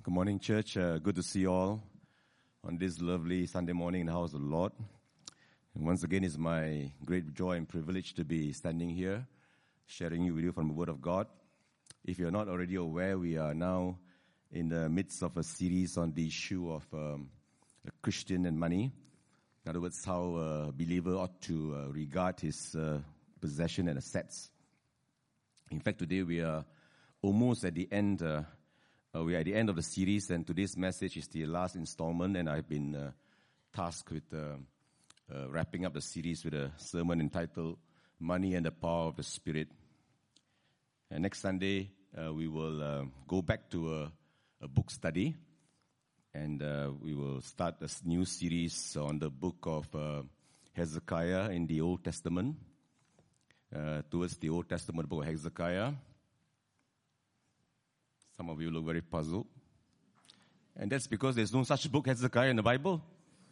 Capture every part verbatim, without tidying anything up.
Good morning, church. Uh, good to see you all on this lovely Sunday morning in the house of the Lord. And once again, it's my great joy and privilege to be standing here, sharing with you from the Word of God. If you're not already aware, we are now in the midst of a series on the issue of um, a Christian and money. In other words, how a believer ought to uh, regard his uh, possession and assets. In fact, today we are almost at the end. Uh, uh, we are at the end of the series, and today's message is the last installment. And I've been uh, tasked with uh, uh, wrapping up the series with a sermon entitled "Money and the Power of the Spirit." And next Sunday uh, we will uh, go back to a, a book study, and uh, we will start a new series on the book of uh, Hezekiah in the Old Testament. Uh, towards the Old Testament book of Hezekiah. Some of you look very puzzled. And that's because there's no such book, Hezekiah, in the Bible.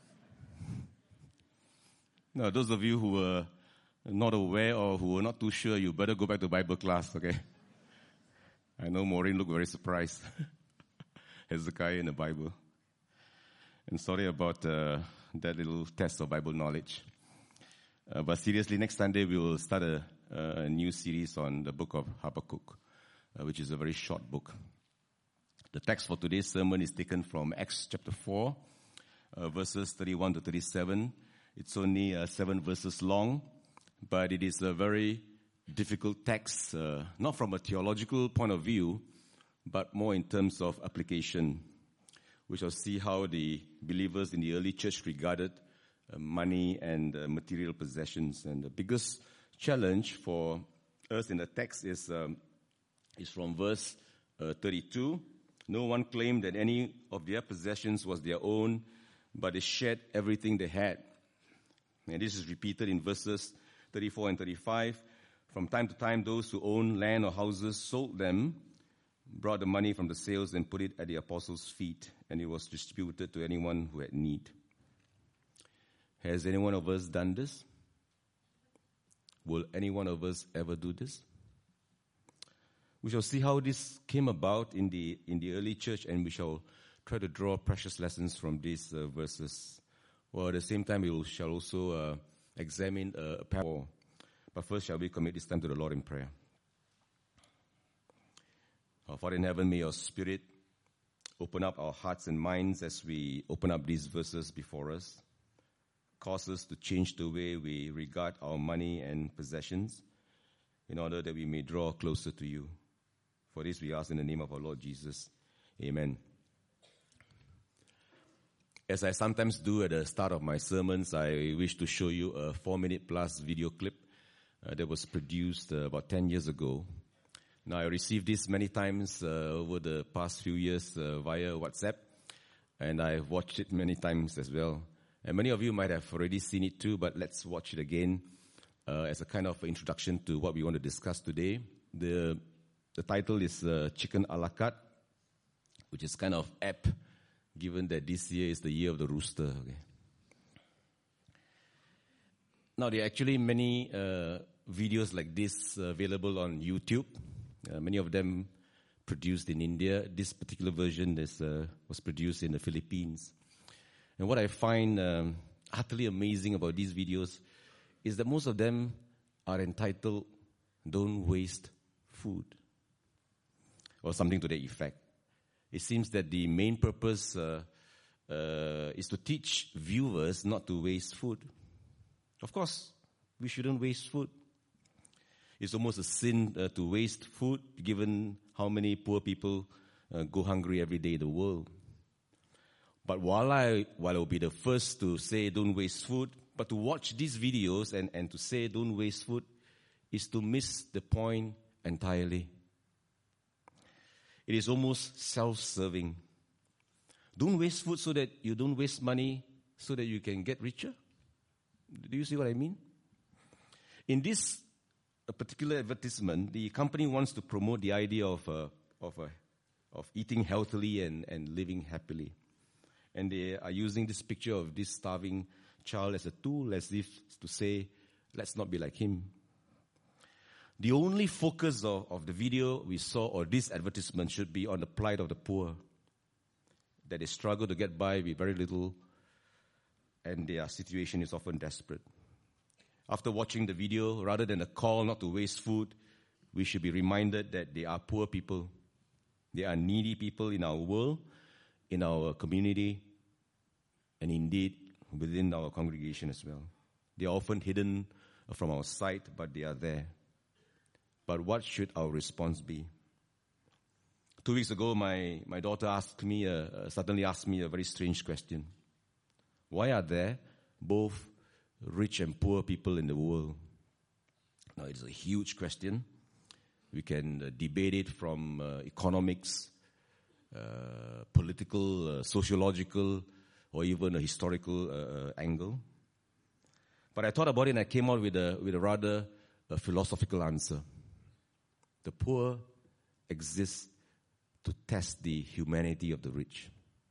Now, those of you who are not aware or who are not too sure, you better go back to Bible class, okay? I know Maureen looked very surprised. Hezekiah in the Bible. And sorry about uh, that little test of Bible knowledge. Uh, but seriously, next Sunday we will start a, uh, a new series on the book of Habakkuk, uh, which is a very short book. The text for today's sermon is taken from Acts chapter four, uh, verses thirty-one to thirty-seven. It's only uh, seven verses long, but it is a very difficult text, uh, not from a theological point of view, but more in terms of application. We shall see how the believers in the early church regarded Uh, money and uh, material possessions. And the biggest challenge for us in the text is um, is from verse uh, thirty-two. No one claimed that any of their possessions was their own, but they shared everything they had. And this is repeated in verses thirty-four and thirty-five. From time to time, those who owned land or houses sold them, brought the money from the sales and put it at the apostles' feet, and it was distributed to anyone who had need. Has any one of us done this? Will any one of us ever do this? We shall see how this came about in the in the early church, and we shall try to draw precious lessons from these uh, verses. Well, at the same time, we will, shall also uh, examine uh, a parable. But first, shall we commit this time to the Lord in prayer? Our Father in heaven, may your Spirit open up our hearts and minds as we open up these verses before us. Cause us to change the way we regard our money and possessions in order that we may draw closer to you. For this we ask in the name of our Lord Jesus. Amen. As I sometimes do at the start of my sermons, I wish to show you a four-minute plus video clip uh, that was produced uh, about ten years ago. Now, I received this many times uh, over the past few years uh, via WhatsApp, and I've watched it many times as well. And many of you might have already seen it too, but let's watch it again uh, as a kind of introduction to what we want to discuss today. The the title is uh, Chicken a la carte, which is kind of apt, given that this year is the year of the rooster. Okay. Now, there are actually many uh, videos like this uh, available on YouTube. Uh, many of them produced in India. This particular version is, uh, was produced in the Philippines. And what I find um, utterly amazing about these videos is that most of them are entitled, "Don't Waste Food," or something to that effect. It seems that the main purpose uh, uh, is to teach viewers not to waste food. Of course, we shouldn't waste food. It's almost a sin uh, to waste food, given how many poor people uh, go hungry every day in the world. But while I, while I will be the first to say don't waste food, but to watch these videos and, and to say don't waste food is to miss the point entirely. It is almost self-serving. Don't waste food so that you don't waste money so that you can get richer. Do you see what I mean? In this particular advertisement, the company wants to promote the idea of uh, of uh, of eating healthily and, and living happily. And they are using this picture of this starving child as a tool, as if to say, let's not be like him. The only focus of, of the video we saw, or this advertisement, should be on the plight of the poor. that they struggle to get by with very little, and their situation is often desperate. After watching the video, rather than a call not to waste food, we should be reminded that they are poor people. They are needy people in our world, in our community, and indeed within our congregation as well. They are often hidden from our sight, but they are there. But what should our response be? Two weeks ago, my, my daughter asked me, uh, uh, suddenly asked me a very strange question. Why are there both rich and poor people in the world? Now, it's a huge question. We can uh, debate it from uh, economics, uh, political, uh, sociological, or even a historical uh, angle. But I thought about it and I came out with a, with a rather uh, philosophical answer. The poor exist to test the humanity of the rich.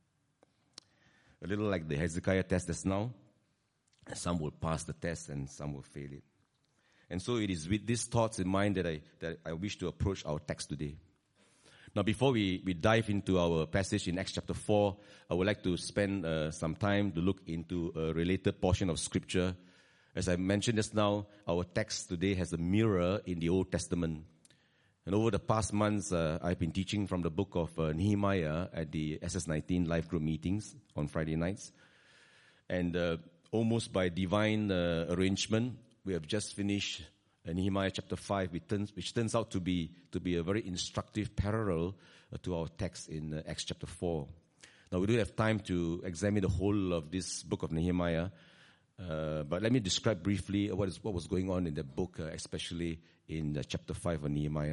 A little like the Hezekiah test just now. Some will pass the test and some will fail it. And so it is with these thoughts in mind that I, that I wish to approach our text today. Now, before we, we dive into our passage in Acts chapter four, I would like to spend uh, some time to look into a related portion of Scripture. As I mentioned just now, our text today has a mirror in the Old Testament. And over the past months, uh, I've been teaching from the book of uh, Nehemiah at the S S nineteen live group meetings on Friday nights. And uh, almost by divine uh, arrangement, we have just finished uh, Nehemiah chapter five, which turns, which turns out to be to be a very instructive parallel uh, to our text in uh, Acts chapter four. Now, we don't have time to examine the whole of this book of Nehemiah, uh, but let me describe briefly what is what was going on in the book, uh, especially in uh, chapter five of Nehemiah.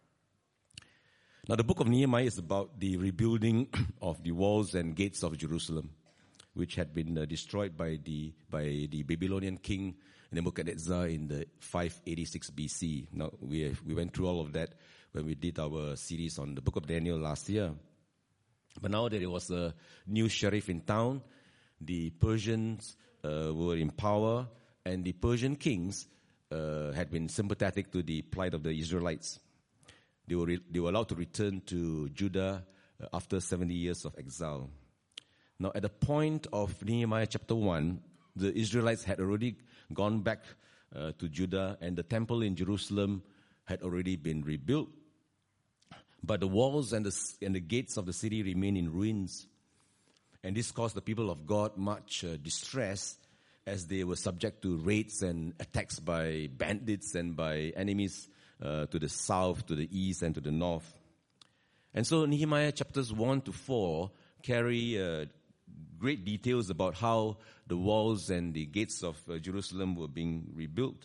Now, the book of Nehemiah is about the rebuilding of the walls and gates of Jerusalem, which had been uh, destroyed by the by the Babylonian king Nebuchadnezzar in the five eighty-six B C. Now, we have, we went through all of that when we did our series on the book of Daniel last year. But now that there was a new sheriff in town, the Persians uh, were in power, and the Persian kings uh, had been sympathetic to the plight of the Israelites. They were re- they were allowed to return to Judah uh, after seventy years of exile. Now, at the point of Nehemiah chapter one, the Israelites had already gone back uh, to Judah, and the temple in Jerusalem had already been rebuilt. But the walls and the, and the gates of the city remained in ruins. And this caused the people of God much uh, distress as they were subject to raids and attacks by bandits and by enemies uh, to the south, to the east, and to the north. And so Nehemiah chapters one to four carry uh, great details about how the walls and the gates of uh, Jerusalem were being rebuilt.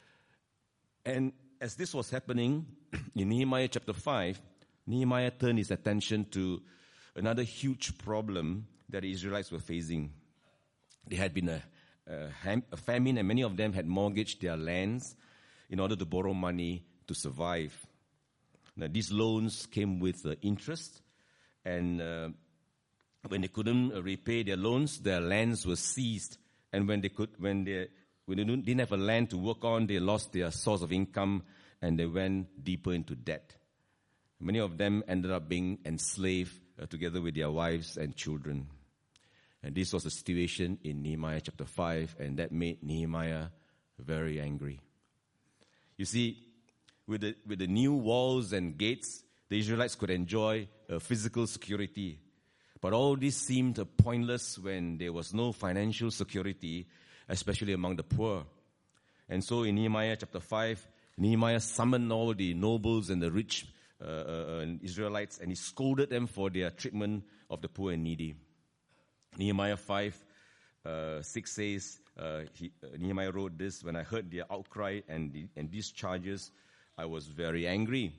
And as this was happening, in Nehemiah chapter five, Nehemiah turned his attention to another huge problem that the Israelites were facing. There had been a, a, ham, a famine, and many of them had mortgaged their lands in order to borrow money to survive. Now, these loans came with uh, interest, and uh, when they couldn't uh, repay their loans, their lands were seized. And when they could, when they when they didn't have a land to work on, they lost their source of income, and they went deeper into debt. Many of them ended up being enslaved uh, together with their wives and children. And this was the situation in Nehemiah chapter five, and that made Nehemiah very angry. You see, with the, with the new walls and gates, the Israelites could enjoy uh, physical security. But all this seemed uh, pointless when there was no financial security, especially among the poor. And so in Nehemiah chapter five, Nehemiah summoned all the nobles and the rich uh, uh, Israelites, and he scolded them for their treatment of the poor and needy. Nehemiah five, uh, six says, uh, he, uh, Nehemiah wrote this, "When I heard their outcry and, the, and these charges, I was very angry."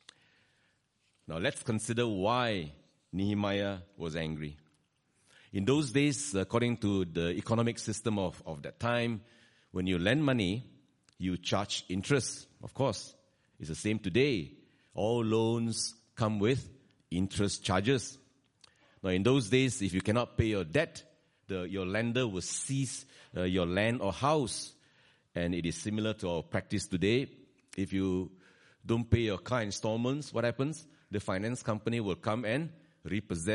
Now let's consider why Nehemiah was angry. In those days, according to the economic system of, of that time, when you lend money, you charge interest. Of course, it's the same today. All loans come with interest charges. Now, in those days, if you cannot pay your debt, the, your lender will seize uh, your land or house. And it is similar to our practice today. If you don't pay your car installments, what happens? The finance company will come and repossess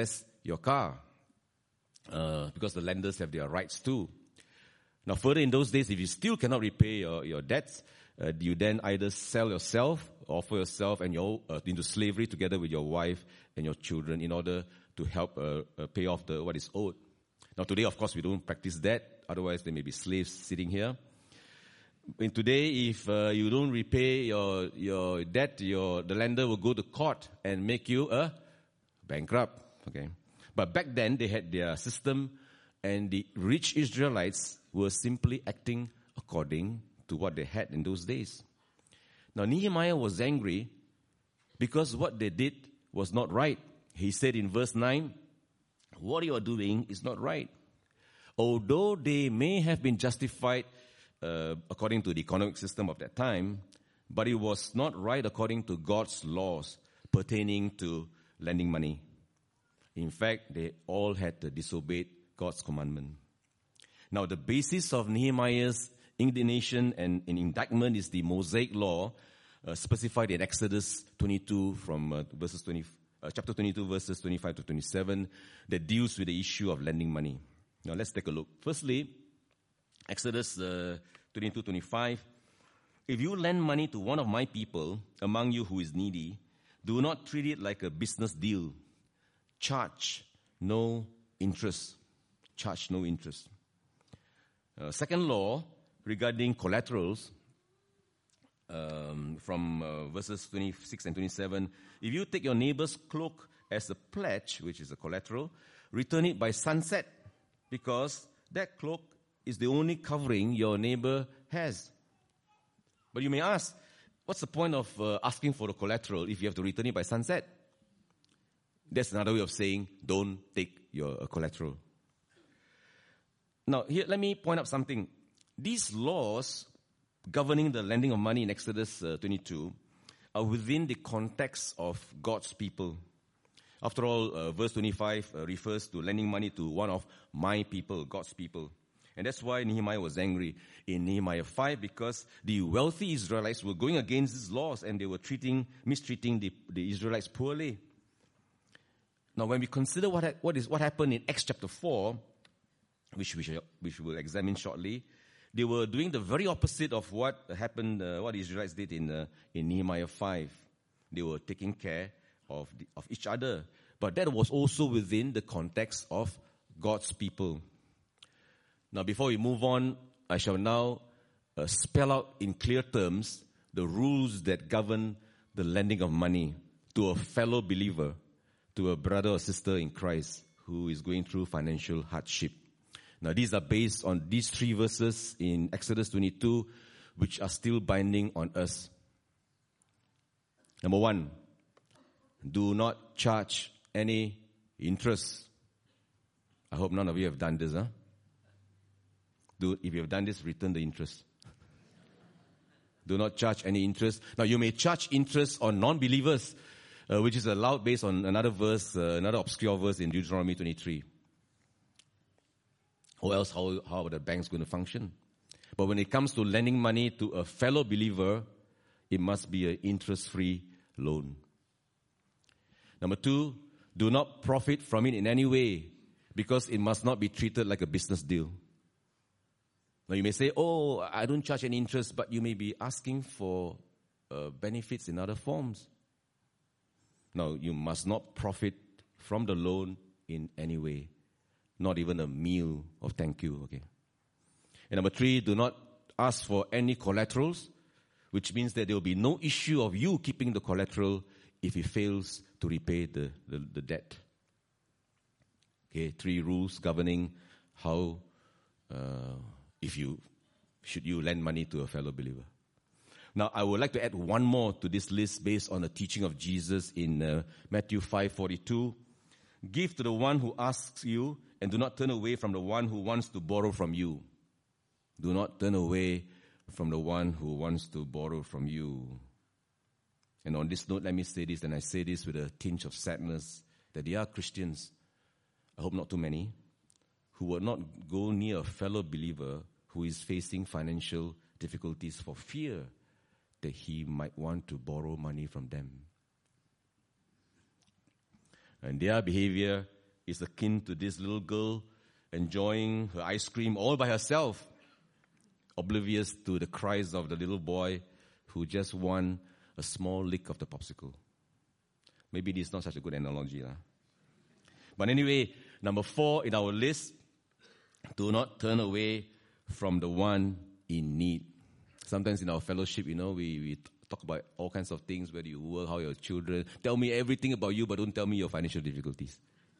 your car, uh, because the lenders have their rights too. Now further, in those days, if you still cannot repay your, your debts, uh, you then either sell yourself, offer yourself and your, uh, into slavery together with your wife and your children in order to help uh, uh, pay off the what is owed. Now today, of course, we don't practice that. Otherwise, there may be slaves sitting here. And today, if uh, you don't repay your your debt, your the lender will go to court and make you a bankrupt. Okay, but back then they had their system, and the rich Israelites were simply acting according to what they had in those days. Now Nehemiah was angry because what they did was not right. He said in verse nine, "What you are doing is not right." Although they may have been justified Uh, according to the economic system of that time, but it was not right according to God's laws pertaining to lending money. In fact, they all had to disobey God's commandment. Now, the basis of Nehemiah's indignation and, and indictment is the Mosaic law uh, specified in Exodus twenty-two from uh, verses twenty, uh, chapter twenty-two, verses twenty-five to twenty-seven, that deals with the issue of lending money. Now, let's take a look. Firstly, Exodus uh, twenty-two twenty-five. If you lend money to one of my people among you who is needy, do not treat it like a business deal. Charge no interest. Charge no interest. Uh, second law regarding collaterals um, from uh, verses twenty-six and twenty-seven. If you take your neighbor's cloak as a pledge, which is a collateral, return it by sunset, because that cloak is the only covering your neighbor has. But you may ask, what's the point of uh, asking for the collateral if you have to return it by sunset? That's another way of saying, don't take your uh, collateral. Now, here, let me point out something. These laws governing the lending of money in Exodus uh, twenty-two are within the context of God's people. After all, uh, verse twenty-five uh, refers to lending money to one of my people, God's people. And that's why Nehemiah was angry in Nehemiah five, because the wealthy Israelites were going against these laws and they were treating, mistreating the, the Israelites poorly. Now, when we consider what, ha- what, is, what happened in Acts chapter four, which we, shall, which we will examine shortly, they were doing the very opposite of what happened, uh, what the Israelites did in, uh, in Nehemiah five. They were taking care of, the, of each other. But that was also within the context of God's people. Now, before we move on, I shall now uh, spell out in clear terms the rules that govern the lending of money to a fellow believer, to a brother or sister in Christ who is going through financial hardship. Now, these are based on these three verses in Exodus twenty-two, which are still binding on us. Number one, do not charge any interest. I hope none of you have done this, huh? Do, if you have done this, return the interest. Do not charge any interest. Now, you may charge interest on non-believers, uh, which is allowed based on another verse, uh, another obscure verse in Deuteronomy twenty-three. Or else, how, how are the banks going to function? But when it comes to lending money to a fellow believer, it must be an interest-free loan. Number two, do not profit from it in any way, because it must not be treated like a business deal. Now you may say, oh, I don't charge any interest, but you may be asking for uh, benefits in other forms. No, you must not profit from the loan in any way. Not even a meal of thank you, okay? And number three, do not ask for any collaterals, which means that there will be no issue of you keeping the collateral if he fails to repay the, the, the debt. Okay, three rules governing how... Uh, If you, should you lend money to a fellow believer. Now, I would like to add one more to this list based on the teaching of Jesus in uh, Matthew five forty-two. Give to the one who asks you, and do not turn away from the one who wants to borrow from you. Do not turn away from the one who wants to borrow from you. And on this note, let me say this, and I say this with a tinge of sadness, that there are Christians, I hope not too many, who will not go near a fellow believer who is facing financial difficulties for fear that he might want to borrow money from them. And their behavior is akin to this little girl enjoying her ice cream all by herself, oblivious to the cries of the little boy who just won a small lick of the popsicle. Maybe this is not such a good analogy. Huh? But anyway, number four in our list, do not turn away from the one in need. Sometimes in our fellowship, you know, we, we talk about all kinds of things, where you work, how your children. Tell me everything about you, but don't tell me your financial difficulties.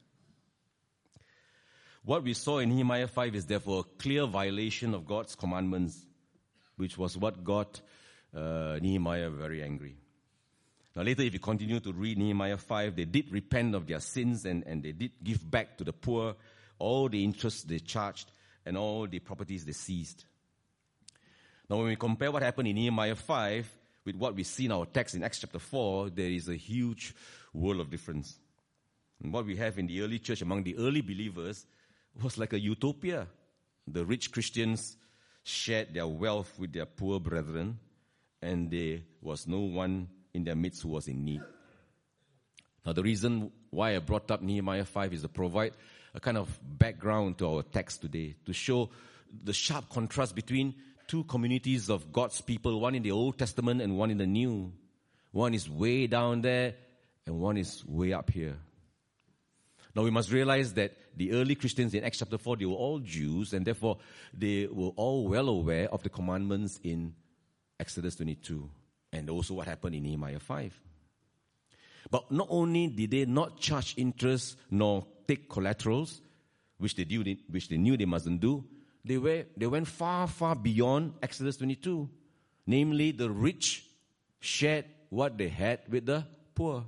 What we saw in Nehemiah five is therefore a clear violation of God's commandments, which was what got uh, Nehemiah very angry. Now later, if you continue to read Nehemiah five, they did repent of their sins and, and they did give back to the poor all the interest they charged and all the properties they seized. Now when we compare what happened in Nehemiah five with what we see in our text in Acts chapter four, there is a huge world of difference. And what we have in the early church among the early believers was like a utopia. The rich Christians shared their wealth with their poor brethren, and there was no one in their midst who was in need. Now the reason why I brought up Nehemiah five is to provide a kind of background to our text today, to show the sharp contrast between two communities of God's people, one in the Old Testament and one in the New. One is way down there and one is way up here. Now we must realize that the early Christians in Acts chapter four, they were all Jews, and therefore they were all well aware of the commandments in Exodus twenty-two, and also what happened in Nehemiah five. But not only did they not charge interest nor take collaterals, which they knew they, which they knew they mustn't do, they were they went far, far beyond Exodus twenty-two. Namely, the rich shared what they had with the poor.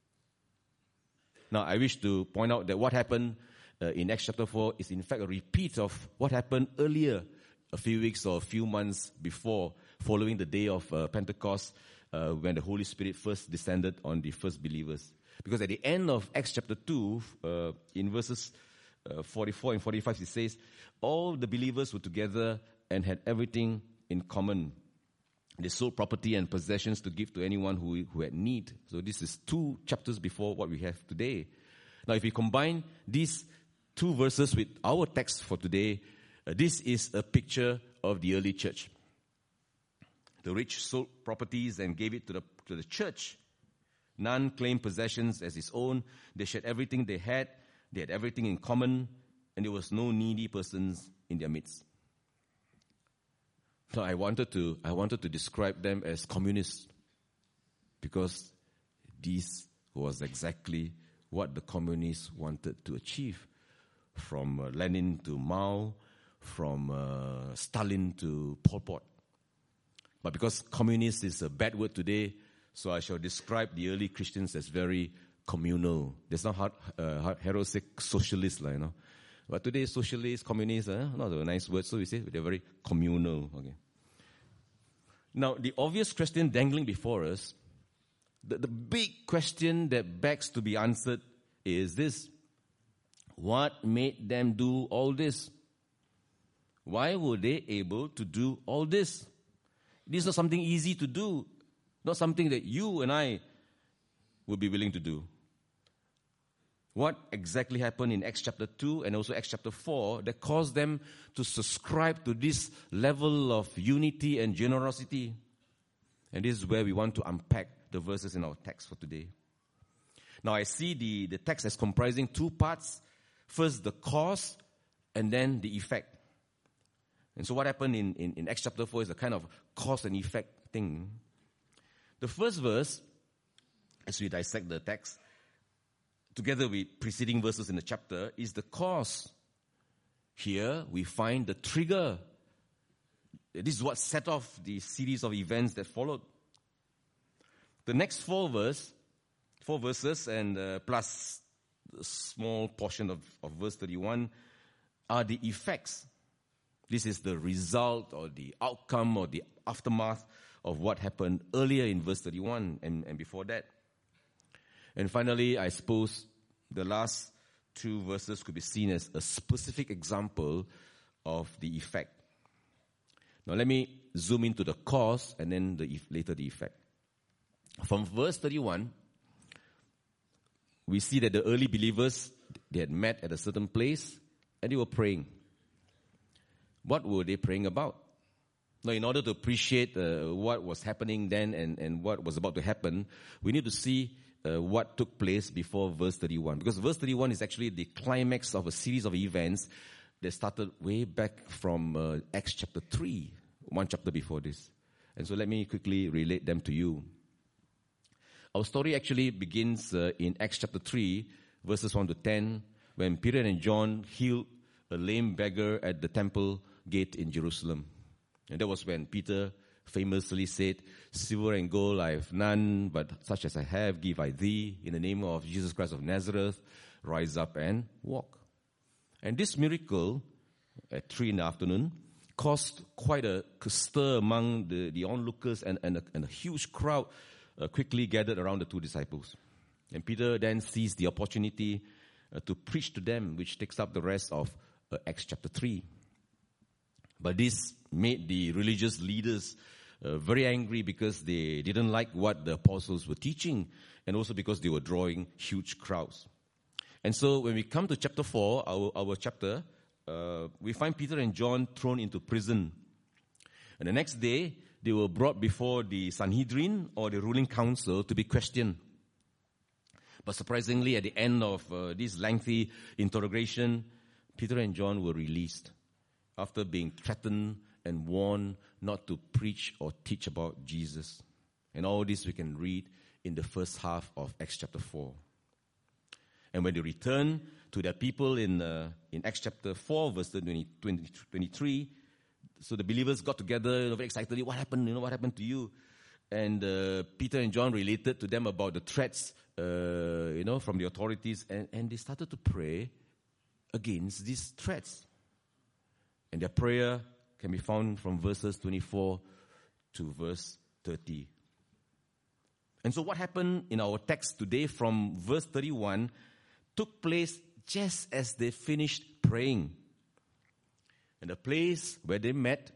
Now, I wish to point out that what happened uh, in Acts chapter four is in fact a repeat of what happened earlier, a few weeks or a few months before, following the day of uh, Pentecost, uh, when the Holy Spirit first descended on the first believers. Because at the end of Acts chapter two, uh, in verses uh, forty-four and forty-five, it says, all the believers were together and had everything in common. They sold property and possessions to give to anyone who, who had need. So this is two chapters before what we have today. Now, if we combine these two verses with our text for today, uh, this is a picture of the early church. The rich sold properties and gave it to the, to the church. None claimed possessions as his own. They shared everything they had. They had everything in common, and there was no needy persons in their midst. So I wanted to I wanted to describe them as communists, because this was exactly what the communists wanted to achieve. From uh, Lenin to Mao, from uh, Stalin to Pol Pot. But because communist is a bad word today, so I shall describe the early Christians as very communal. There's not hard, uh, heroic socialist, like, you know. But today, socialist, communist, uh, not a nice word, so we say they're very communal. Okay. Now, the obvious question dangling before us, the, the big question that begs to be answered is this: what made them do all this? Why were they able to do all this? This is not something easy to do, not something that you and I would be willing to do. What exactly happened in Acts chapter two and also Acts chapter four that caused them to subscribe to this level of unity and generosity? And this is where we want to unpack the verses in our text for today. Now I see the, the text as comprising two parts. First, the cause, and then the effect. And so what happened in, in, in Acts chapter four is a kind of cause and effect thing. The first verse, as we dissect the text, together with preceding verses in the chapter, is the cause. Here we find the trigger. This is what set off the series of events that followed. The next four verse, four verses and uh, plus a small portion of, of verse thirty-one are the effects. This is the result or the outcome or the aftermath of what happened earlier in verse thirty-one and, and before that. And finally, I suppose the last two verses could be seen as a specific example of the effect. Now let me zoom into the cause and then the later the effect. From verse thirty-one, we see that the early believers, They had met at a certain place and they were praying. What were they praying about? Now, in order to appreciate uh, what was happening then and, and what was about to happen, we need to see uh, what took place before verse thirty-one. Because verse thirty-one is actually the climax of a series of events that started way back from uh, Acts chapter three, one chapter before this. And so let me quickly relate them to you. Our story actually begins uh, in Acts chapter three, verses one to ten, when Peter and John healed a lame beggar at the temple gate in Jerusalem. And that was when Peter famously said, "Silver and gold I have none, but such as I have give I thee. In the name of Jesus Christ of Nazareth, rise up and walk." And this miracle at three in the afternoon caused quite a stir among the, the onlookers, and, and, a, and a huge crowd uh, quickly gathered around the two disciples. And Peter then seized the opportunity uh, to preach to them, which takes up the rest of uh, Acts chapter three. But this made the religious leaders uh, very angry because they didn't like what the apostles were teaching, and also because they were drawing huge crowds. And so when we come to chapter four, our, our chapter, uh, we find Peter and John thrown into prison. And the next day, they were brought before the Sanhedrin, or the ruling council, to be questioned. But surprisingly, at the end of uh, this lengthy interrogation, Peter and John were released after being threatened and warned not to preach or teach about Jesus. And all this we can read in the first half of Acts chapter four. And when they returned to their people in uh, in Acts chapter four, verse twenty, twenty, twenty-three, so the believers got together, you know, very excitedly. What happened? You know, what happened to you? And uh, Peter and John related to them about the threats, uh, you know, from the authorities, and, and they started to pray against these threats. And their prayer can be found from verses twenty-four to verse thirty. And so what happened in our text today from verse thirty-one took place just as they finished praying. And the place where they met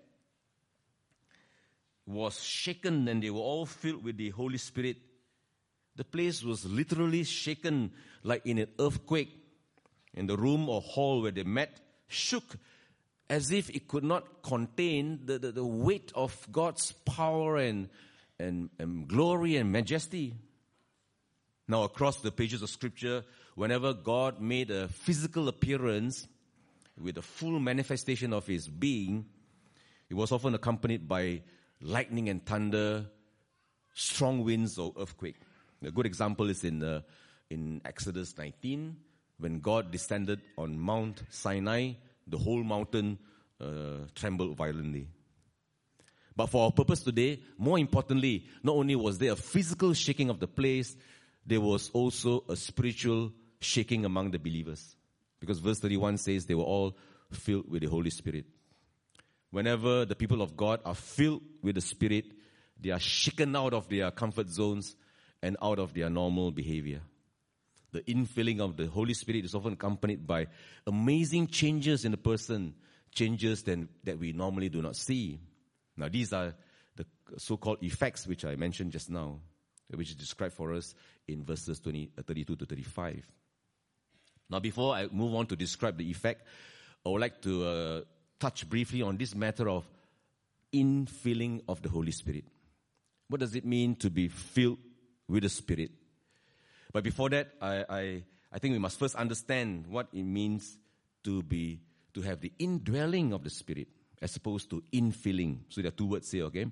was shaken, and they were all filled with the Holy Spirit. The place was literally shaken like in an earthquake. And the room or hall where they met shook as if it could not contain the, the, the weight of God's power and, and, and glory and majesty. Now, across the pages of Scripture, whenever God made a physical appearance with a full manifestation of His being, it was often accompanied by lightning and thunder, strong winds or earthquake. A good example is in uh, in Exodus nineteen, when God descended on Mount Sinai. The whole mountain uh, trembled violently. But for our purpose today, more importantly, not only was there a physical shaking of the place, there was also a spiritual shaking among the believers. Because verse thirty-one says they were all filled with the Holy Spirit. Whenever the people of God are filled with the Spirit, they are shaken out of their comfort zones and out of their normal behavior. The infilling of the Holy Spirit is often accompanied by amazing changes in the person, changes that, that we normally do not see. Now, these are the so-called effects which I mentioned just now, which is described for us in verses twenty, thirty-two to thirty-five. Now, before I move on to describe the effect, I would like to uh, touch briefly on this matter of infilling of the Holy Spirit. What does it mean to be filled with the Spirit? But before that, I, I, I think we must first understand what it means to be to have the indwelling of the Spirit as opposed to infilling. So there are two words here, okay?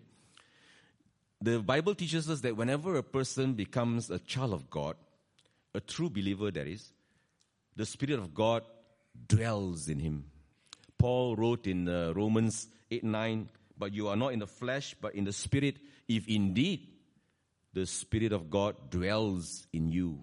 The Bible teaches us that whenever a person becomes a child of God, a true believer that is, the Spirit of God dwells in him. Paul wrote in uh, Romans eight nine, "But you are not in the flesh, but in the Spirit, if indeed the Spirit of God dwells in you."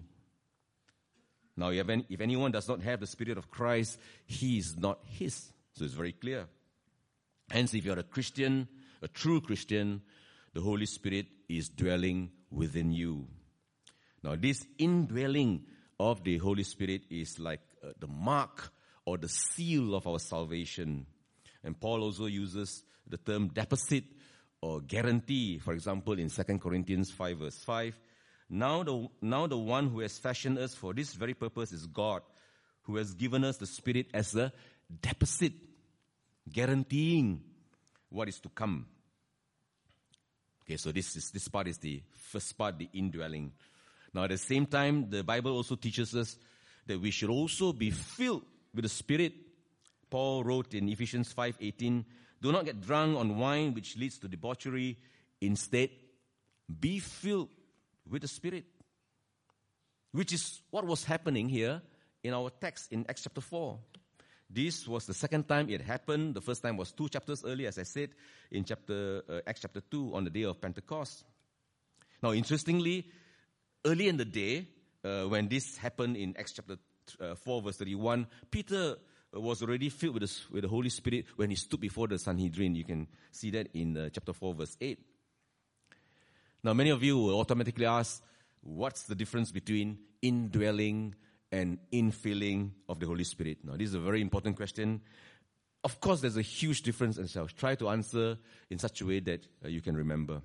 Now, if, any, if anyone does not have the Spirit of Christ, he is not his. So it's very clear. Hence, if you're a Christian, a true Christian, the Holy Spirit is dwelling within you. Now, this indwelling of the Holy Spirit is like uh, the mark or the seal of our salvation. And Paul also uses the term deposit or guarantee. For example, in Second Corinthians five verse five, now the, now the one who has fashioned us for this very purpose is God, who has given us the Spirit as a deposit, guaranteeing what is to come. Okay, so this is this part is the first part, the indwelling. Now at the same time, the Bible also teaches us that we should also be filled with the Spirit. Paul wrote in Ephesians five eighteen, do not get drunk on wine which leads to debauchery. Instead, be filled with the Spirit. Which is what was happening here in our text in Acts chapter four. This was the second time it happened. The first time was two chapters earlier, as I said, in chapter uh, Acts chapter two on the day of Pentecost. Now, interestingly, early in the day, uh, when this happened in Acts chapter uh, four, verse thirty-one, Peter was already filled with the, with the Holy Spirit when he stood before the Sanhedrin. You can see that in uh, chapter four, verse eight. Now, many of you will automatically ask, what's the difference between indwelling and infilling of the Holy Spirit? Now, this is a very important question. Of course, there's a huge difference, and so I'll try to answer in such a way that uh, you can remember.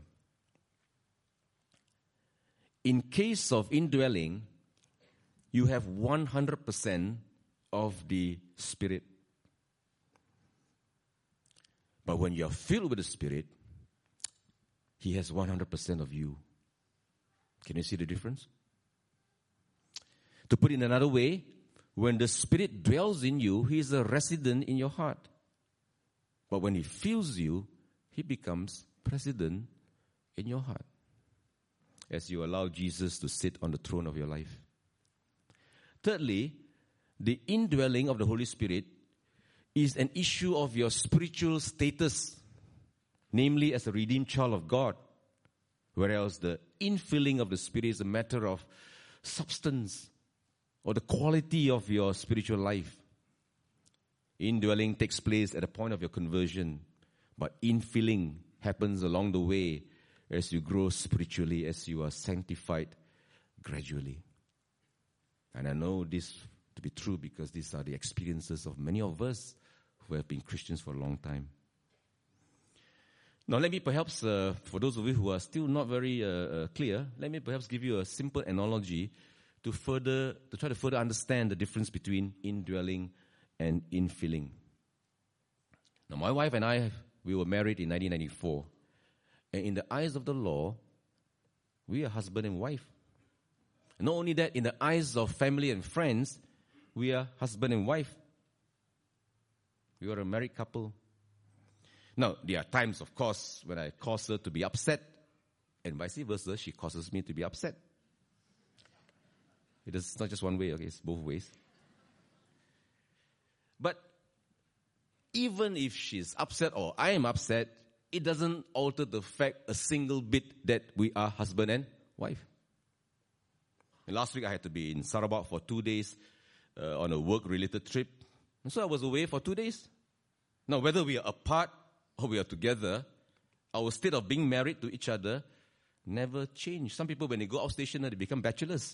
In case of indwelling, you have one hundred percent of the Spirit. But when you are filled with the Spirit, He has one hundred percent of you. Can you see the difference? To put it in another way, when the Spirit dwells in you, He is a resident in your heart. But when He fills you, He becomes president in your heart, as you allow Jesus to sit on the throne of your life. Thirdly, the indwelling of the Holy Spirit is an issue of your spiritual status, namely as a redeemed child of God, whereas the infilling of the Spirit is a matter of substance or the quality of your spiritual life. Indwelling takes place at the point of your conversion, but infilling happens along the way as you grow spiritually, as you are sanctified gradually. And I know this to be true because these are the experiences of many of us who have been Christians for a long time. Now let me perhaps, uh, for those of you who are still not very uh, uh, clear, let me perhaps give you a simple analogy to further, to try to further understand the difference between indwelling and infilling. Now my wife and I, we were married in nineteen ninety-four. And in the eyes of the law, we are husband and wife. And not only that, in the eyes of family and friends, we are husband and wife. We are a married couple. Now, there are times, of course, when I cause her to be upset, and vice versa, she causes me to be upset. It is not just one way, okay, it's both ways. But even if she's upset or I am upset, it doesn't alter the fact a single bit that we are husband and wife. And last week I had to be in Sarawak for two days uh, on a work-related trip. And so I was away for two days. Now, whether we are apart or we are together, our state of being married to each other never changed. Some people, when they go out station, they become bachelors.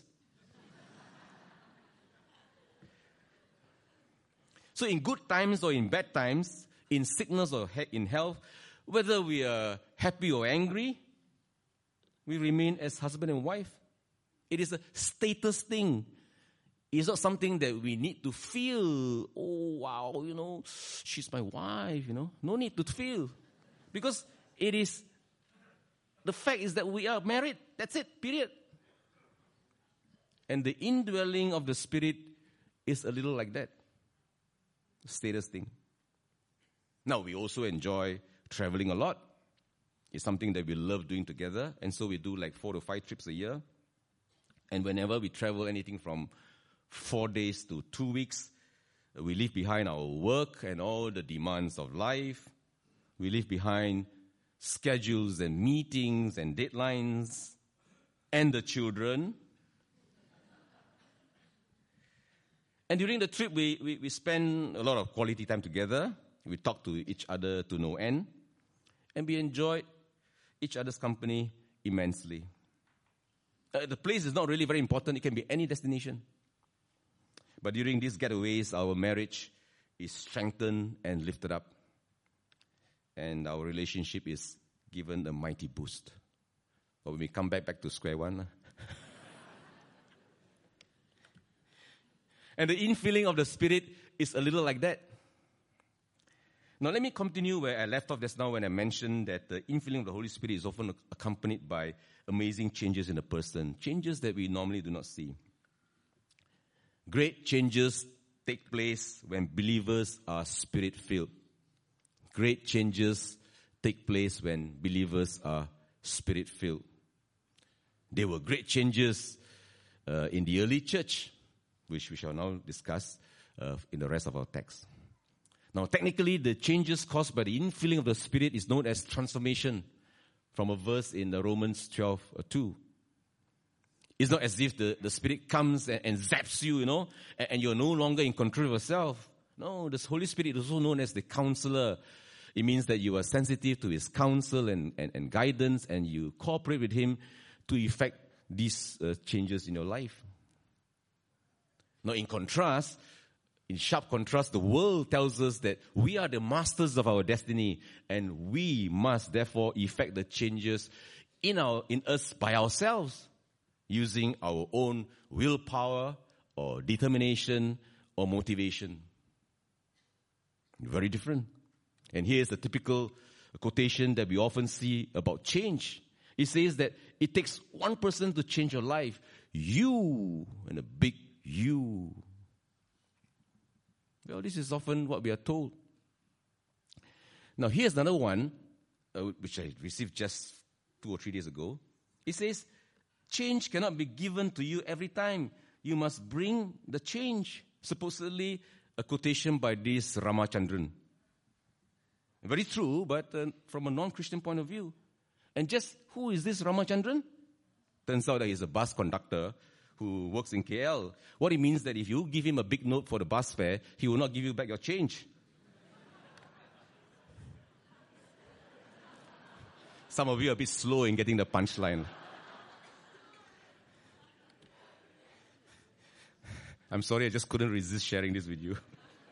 So in good times or in bad times, in sickness or he- in health, whether we are happy or angry, we remain as husband and wife. It is a status thing. It's not something that we need to feel, oh, wow, you know, she's my wife, you know. No need to feel. Because it is, the fact is that we are married. That's it, period. And the indwelling of the Spirit is a little like that. Status thing. Now, we also enjoy traveling a lot. It's something that we love doing together. And so we do like four to five trips a year. And whenever we travel anything from four days to two weeks, we leave behind our work and all the demands of life. We leave behind schedules and meetings and deadlines and the children. And during the trip, we, we, we spend a lot of quality time together. We talk to each other to no end. And we enjoy each other's company immensely. Uh, the place is not really very important. It can be any destination. But during these getaways, our marriage is strengthened and lifted up. And our relationship is given a mighty boost. But when we come back, back to square one. And the infilling of the Spirit is a little like that. Now let me continue where I left off just now when I mentioned that the infilling of the Holy Spirit is often accompanied by amazing changes in a person. Changes that we normally do not see. Great changes take place when believers are Spirit-filled. Great changes take place when believers are Spirit-filled. There were great changes uh, in the early church, which we shall now discuss uh, in the rest of our text. Now, technically, the changes caused by the infilling of the Spirit is known as transformation, from a verse in the Romans twelve two. It's not as if the, the Spirit comes and, and zaps you, you know, and, and you're no longer in control of yourself. No, the Holy Spirit is also known as the counselor. It means that you are sensitive to His counsel and, and, and guidance, and you cooperate with Him to effect these uh, changes in your life. Now, in contrast, in sharp contrast, the world tells us that we are the masters of our destiny, and we must therefore effect the changes in our in us by ourselves, using our own willpower or determination or motivation. Very different. And here's a typical quotation that we often see about change. It says that it takes one person to change your life. You, and a big you. Well, this is often what we are told. Now, here's another one, uh, which I received just two or three days ago. It says, change cannot be given to you every time. You must bring the change. Supposedly, a quotation by this Ramachandran. Very true, but uh, from a non-Christian point of view. And just who is this Ramachandran? Turns out that he's a bus conductor who works in K L. What it means that if you give him a big note for the bus fare, he will not give you back your change. Some of you are a bit slow in getting the punchline. I'm sorry, I just couldn't resist sharing this with you.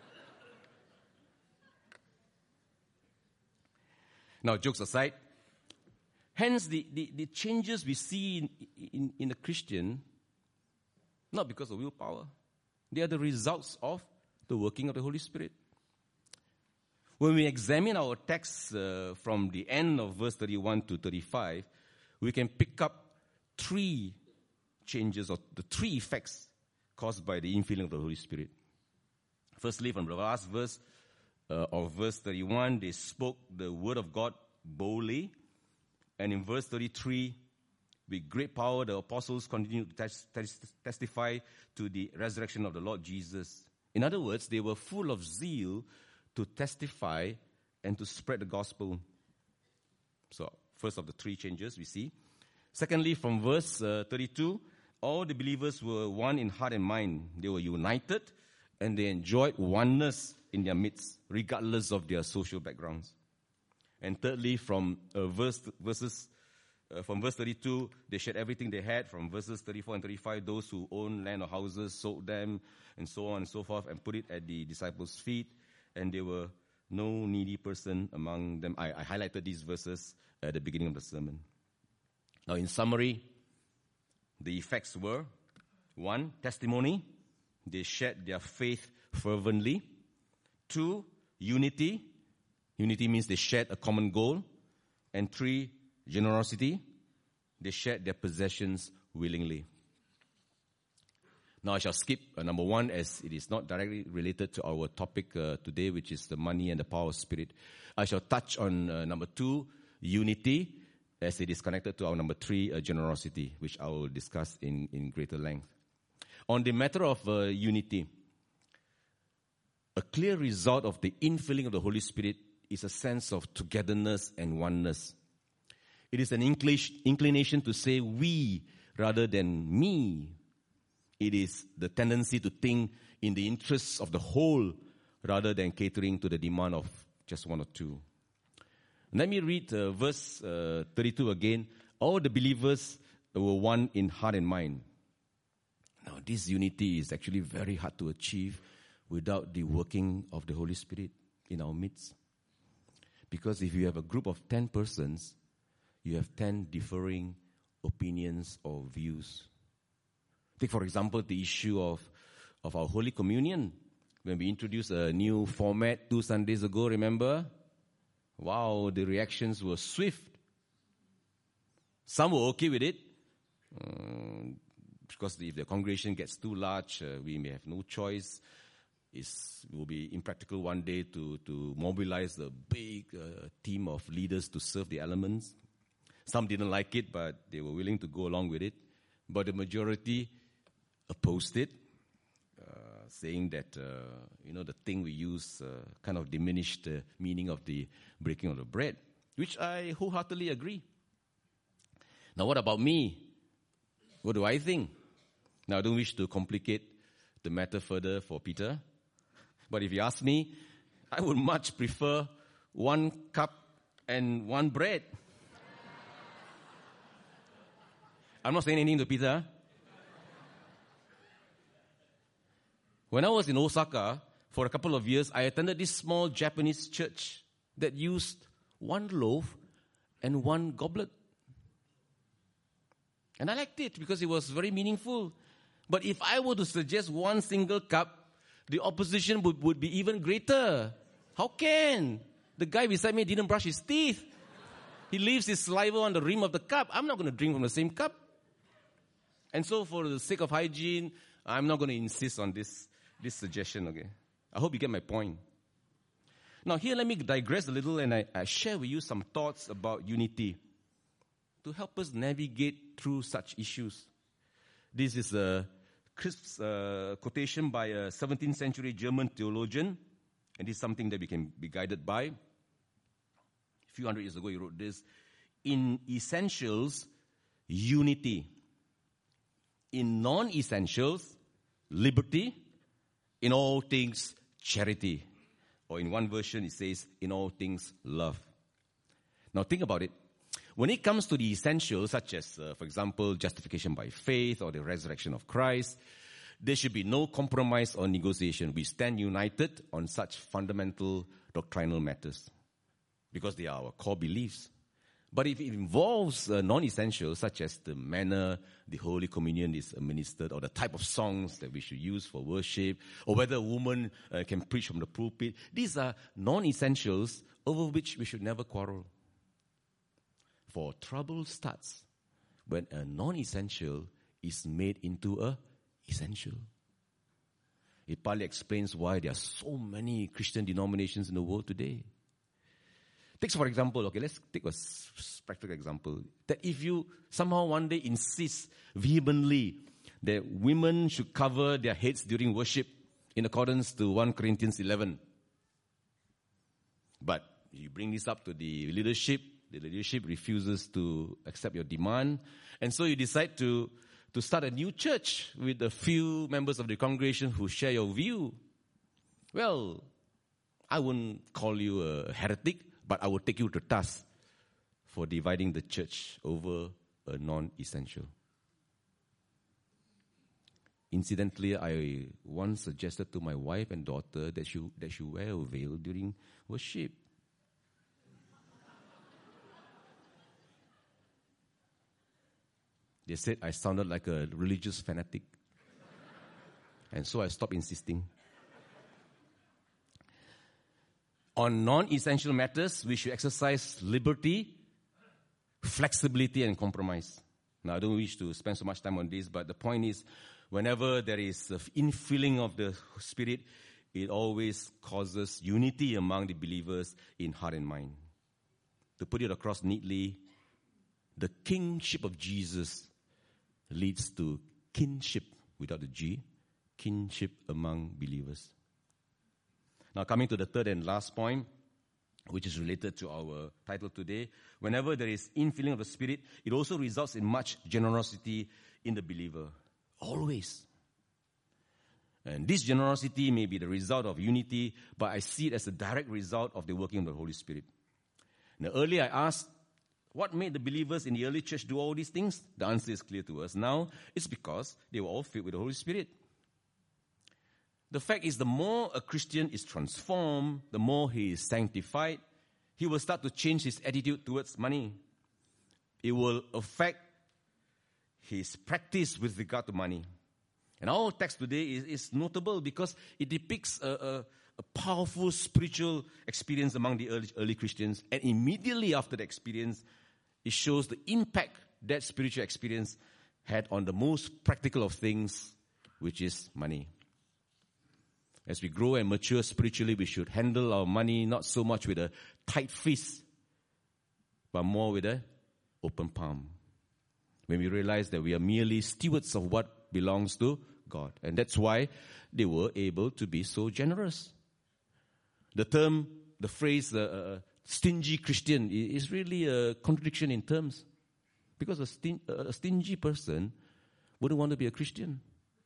Now, jokes aside, hence the, the, the changes we see in, in, in a Christian, not because of willpower. They are the results of the working of the Holy Spirit. When we examine our text uh, from the end of verse thirty-one to thirty-five, we can pick up three changes or the three effects caused by the infilling of the Holy Spirit. Firstly, from the last verse uh, of verse thirty-one, they spoke the word of God boldly. And in verse thirty-three, with great power, the apostles continued to tes- tes- testify to the resurrection of the Lord Jesus. In other words, they were full of zeal to testify and to spread the gospel. So, first of the three changes we see. Secondly, from verse uh, thirty-two, all the believers were one in heart and mind. They were united and they enjoyed oneness in their midst, regardless of their social backgrounds. And thirdly, from uh, verse verses Uh, from verse thirty-two, they shared everything they had. From verses thirty-four and thirty-five, those who owned land or houses sold them, and so on and so forth, and put it at the disciples' feet. And there were no needy person among them. I, I highlighted these verses at the beginning of the sermon. Now, in summary, the effects were, one, testimony. They shared their faith fervently. Two, unity. Unity means they shared a common goal. And three, generosity. They shared their possessions willingly. Now I shall skip uh, number one, as it is not directly related to our topic uh, today, which is the money and the power of spirit. I shall touch on uh, number two, unity, as it is connected to our number three, uh, generosity, which I will discuss in, in greater length. On the matter of uh, unity, a clear result of the infilling of the Holy Spirit is a sense of togetherness and oneness. It is an inclination to say we rather than me. It is the tendency to think in the interests of the whole rather than catering to the demand of just one or two. Let me read uh, verse uh, thirty-two again. All the believers were one in heart and mind. Now, this unity is actually very hard to achieve without the working of the Holy Spirit in our midst. Because if you have a group of ten persons, you have ten differing opinions or views. Take, for example, the issue of, of our Holy Communion. When we introduced a new format two Sundays ago, remember? Wow, the reactions were swift. Some were okay with it, uh, because if the congregation gets too large, uh, we may have no choice. It's, it will be impractical one day to, to mobilize a big uh, team of leaders to serve the elements. Some didn't like it, but they were willing to go along with it. But the majority opposed it, uh, saying that, uh, you know, the thing we use uh, kind of diminished the meaning of the breaking of the bread, which I wholeheartedly agree. Now, what about me? What do I think? Now, I don't wish to complicate the matter further for Peter, but if you ask me, I would much prefer one cup and one bread. I'm not saying anything to Peter. When I was in Osaka, for a couple of years, I attended this small Japanese church that used one loaf and one goblet. And I liked it because it was very meaningful. But if I were to suggest one single cup, the opposition would, would be even greater. How can? The guy beside me didn't brush his teeth. He leaves his saliva on the rim of the cup. I'm not going to drink from the same cup. And so for the sake of hygiene, I'm not going to insist on this, this suggestion, okay? I hope you get my point. Now here, let me digress a little and I, I share with you some thoughts about unity to help us navigate through such issues. This is a crisp uh, quotation by a seventeenth century German theologian, and this is something that we can be guided by. A few hundred years ago, he wrote this: in essentials, unity. In non-essentials, liberty. In all things, charity. Or in one version, it says, in all things, love. Now think about it. When it comes to the essentials, such as, uh, for example, justification by faith or the resurrection of Christ, there should be no compromise or negotiation. We stand united on such fundamental doctrinal matters because they are our core beliefs. But if it involves uh, non-essentials, such as the manner the Holy Communion is administered, or the type of songs that we should use for worship, or whether a woman uh, can preach from the pulpit, these are non-essentials over which we should never quarrel. For trouble starts when a non-essential is made into a essential. It partly explains why there are so many Christian denominations in the world today. Take for example, okay, let's take a practical example. That if you somehow one day insist vehemently that women should cover their heads during worship in accordance to First Corinthians eleven, but you bring this up to the leadership, the leadership refuses to accept your demand, and so you decide to, to start a new church with a few members of the congregation who share your view. Well, I wouldn't call you a heretic, but I will take you to task for dividing the church over a non-essential. Incidentally, I once suggested to my wife and daughter that she, that she wear a veil during worship. They said I sounded like a religious fanatic. And so I stopped insisting. On non-essential matters, we should exercise liberty, flexibility, and compromise. Now, I don't wish to spend so much time on this, but the point is, whenever there is an infilling of the Spirit, it always causes unity among the believers in heart and mind. To put it across neatly, the kingship of Jesus leads to kinship, without the G, kinship among believers. Now, coming to the third and last point, which is related to our title today, whenever there is infilling of the Spirit, it also results in much generosity in the believer. Always. And this generosity may be the result of unity, but I see it as a direct result of the working of the Holy Spirit. Now, earlier I asked, what made the believers in the early church do all these things? The answer is clear to us. Now, it's because they were all filled with the Holy Spirit. The fact is, the more a Christian is transformed, the more he is sanctified, he will start to change his attitude towards money. It will affect his practice with regard to money. And our text today is, is notable because it depicts a, a, a powerful spiritual experience among the early, early Christians. And immediately after the experience, it shows the impact that spiritual experience had on the most practical of things, which is money. As we grow and mature spiritually, we should handle our money not so much with a tight fist, but more with an open palm. When we realize that we are merely stewards of what belongs to God. And that's why they were able to be so generous. The term, the phrase, uh, uh, stingy Christian is really a contradiction in terms. Because a, sting, a stingy person wouldn't want to be a Christian.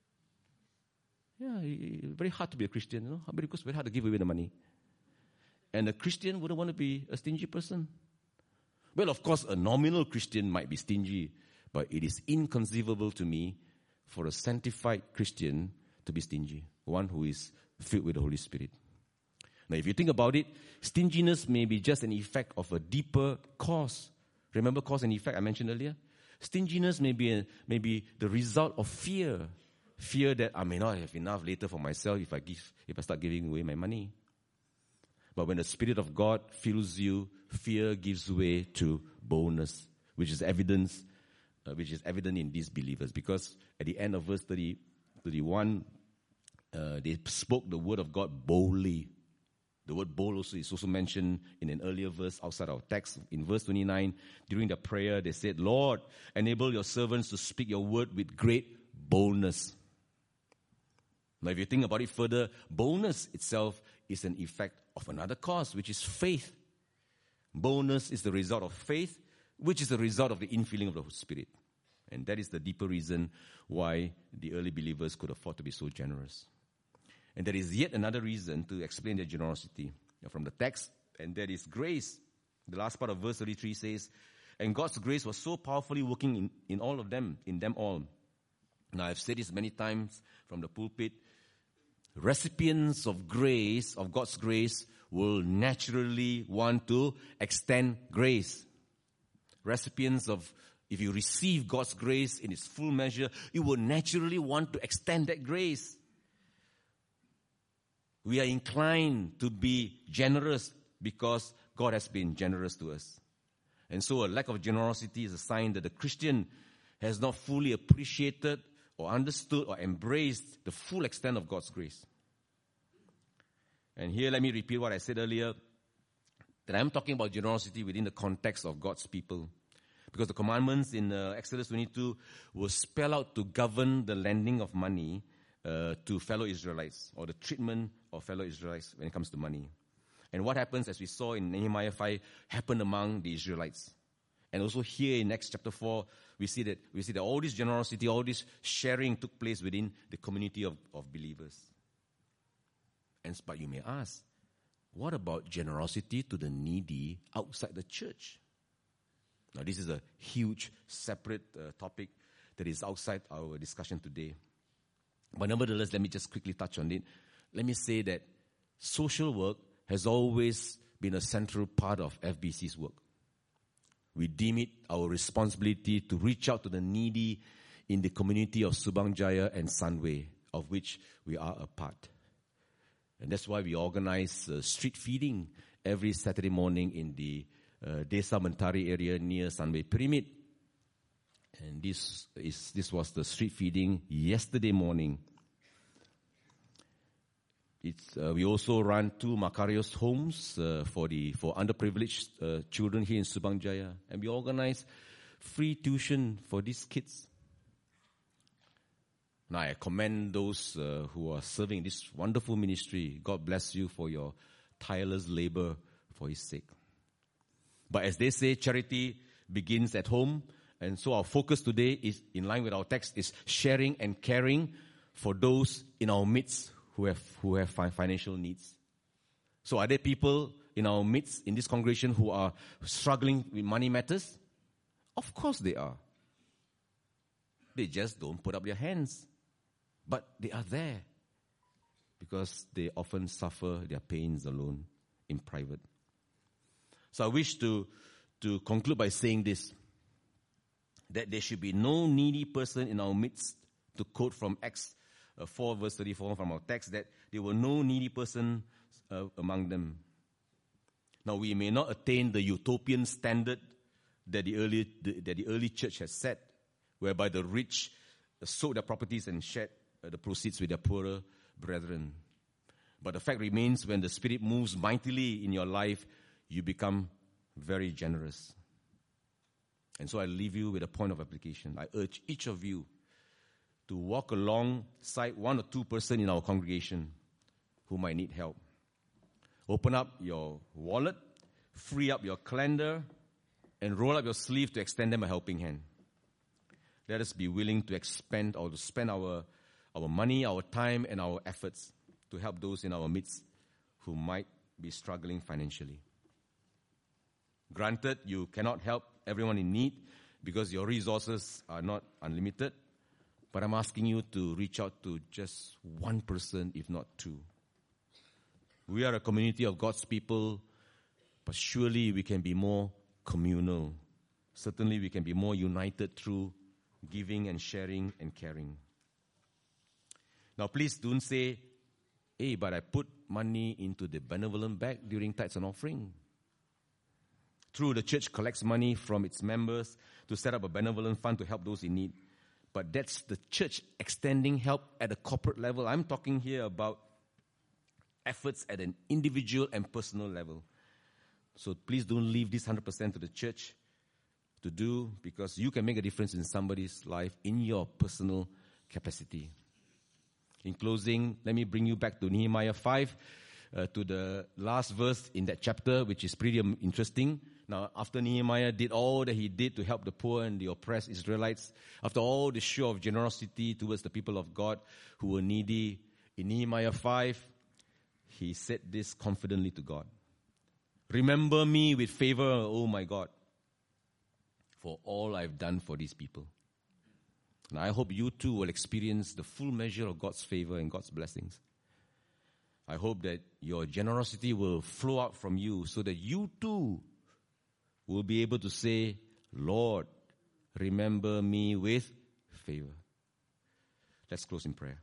Yeah, very hard to be a Christian, you know, because it's very hard to give away the money. And a Christian wouldn't want to be a stingy person. Well, of course, a nominal Christian might be stingy, but it is inconceivable to me for a sanctified Christian to be stingy, one who is filled with the Holy Spirit. Now, if you think about it, stinginess may be just an effect of a deeper cause. Remember cause and effect I mentioned earlier? Stinginess may be, a, may be the result of fear. Fear that I may not have enough later for myself if I give, if I start giving away my money. But when the Spirit of God fills you, fear gives way to boldness, which is evidence, uh, which is evident in these believers. Because at the end of verse thirty, thirty-one, uh, they spoke the word of God boldly. The word bold also is also mentioned in an earlier verse outside our text. In verse twenty-nine, during the prayer, they said, Lord, enable your servants to speak your word with great boldness. Now, if you think about it further, boldness itself is an effect of another cause, which is faith. Boldness is the result of faith, which is the result of the infilling of the Holy Spirit. And that is the deeper reason why the early believers could afford to be so generous. And there is yet another reason to explain their generosity from the text, and that is grace. The last part of verse thirty-three says, and God's grace was so powerfully working in, in all of them, in them all. Now, I've said this many times from the pulpit. Recipients of grace, of God's grace, will naturally want to extend grace. Recipients of, if you receive God's grace in its full measure, you will naturally want to extend that grace. We are inclined to be generous because God has been generous to us. And so a lack of generosity is a sign that the Christian has not fully appreciated or understood or embraced the full extent of God's grace. And here let me repeat what I said earlier, that I'm talking about generosity within the context of God's people. Because the commandments in uh, Exodus twenty-two were spelled out to govern the lending of money uh, to fellow Israelites, or the treatment of fellow Israelites when it comes to money. And what happens, as we saw in Nehemiah five, happened among the Israelites. And also here in Acts chapter four, we see that we see that all this generosity, all this sharing took place within the community of, of believers. And but you may ask, what about generosity to the needy outside the church? Now, this is a huge, separate uh, topic that is outside our discussion today. But nevertheless, let me just quickly touch on it. Let me say that social work has always been a central part of F B C's work. We deem it our responsibility to reach out to the needy in the community of Subang Jaya and Sunway, of which we are a part. And that's why we organize uh, street feeding every Saturday morning in the uh, Desa Mentari area near Sunway Pyramid. And this is this was the street feeding yesterday morning. It's, uh, we also run two Makarios homes uh, for the for underprivileged uh, children here in Subang Jaya, and we organize free tuition for these kids. Now, I commend those uh, who are serving this wonderful ministry. God bless you for your tireless labor for His sake. But as they say, charity begins at home, and so our focus today is, in line with our text, is sharing and caring for those in our midst who have who have financial needs. So are there people in our midst, in this congregation, who are struggling with money matters? Of course they are. They just don't put up their hands. But they are there because they often suffer their pains alone in private. So I wish to, to conclude by saying this, that there should be no needy person in our midst, to quote from Acts uh, four, verse thirty-four from our text, that there were no needy person uh, among them. Now, we may not attain the utopian standard that the early, the, that the early church has set, whereby the rich sold their properties and shared uh, the proceeds with their poorer brethren. But the fact remains, when the Spirit moves mightily in your life, you become very generous. And so I leave you with a point of application. I urge each of you to walk alongside one or two person in our congregation who might need help. Open up your wallet, free up your calendar, and roll up your sleeve to extend them a helping hand. Let us be willing to expend or to spend our, our money, our time, and our efforts to help those in our midst who might be struggling financially. Granted, you cannot help everyone in need because your resources are not unlimited, but I'm asking you to reach out to just one person, if not two. We are a community of God's people, but surely we can be more communal. Certainly we can be more united through giving and sharing and caring. Now please don't say, hey, but I put money into the benevolent bag during tithes and offering. True, the church collects money from its members to set up a benevolent fund to help those in need. But that's the church extending help at a corporate level. I'm talking here about efforts at an individual and personal level. So please don't leave this one hundred percent to the church to do, because you can make a difference in somebody's life in your personal capacity. In closing, let me bring you back to Nehemiah five, uh, to the last verse in that chapter, which is pretty um, interesting. Now, after Nehemiah did all that he did to help the poor and the oppressed Israelites, after all the show of generosity towards the people of God who were needy, in Nehemiah five, he said this confidently to God. Remember me with favor, oh my God, for all I've done for these people. And I hope you too will experience the full measure of God's favor and God's blessings. I hope that your generosity will flow out from you so that you too will be able to say, Lord, remember me with favor. Let's close in prayer.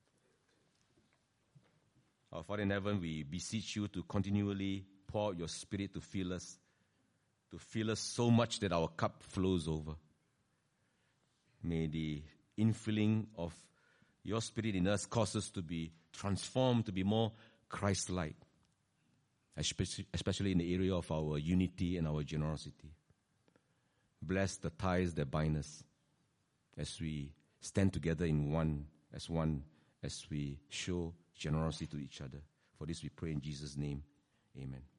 Our Father in heaven, we beseech you to continually pour out your Spirit to fill us, to fill us so much that our cup flows over. May the infilling of your Spirit in us cause us to be transformed, to be more Christ-like, especially in the area of our unity and our generosity. Bless the ties that bind us as we stand together in one, as one, as we show generosity to each other. For this we pray in Jesus' name. Amen.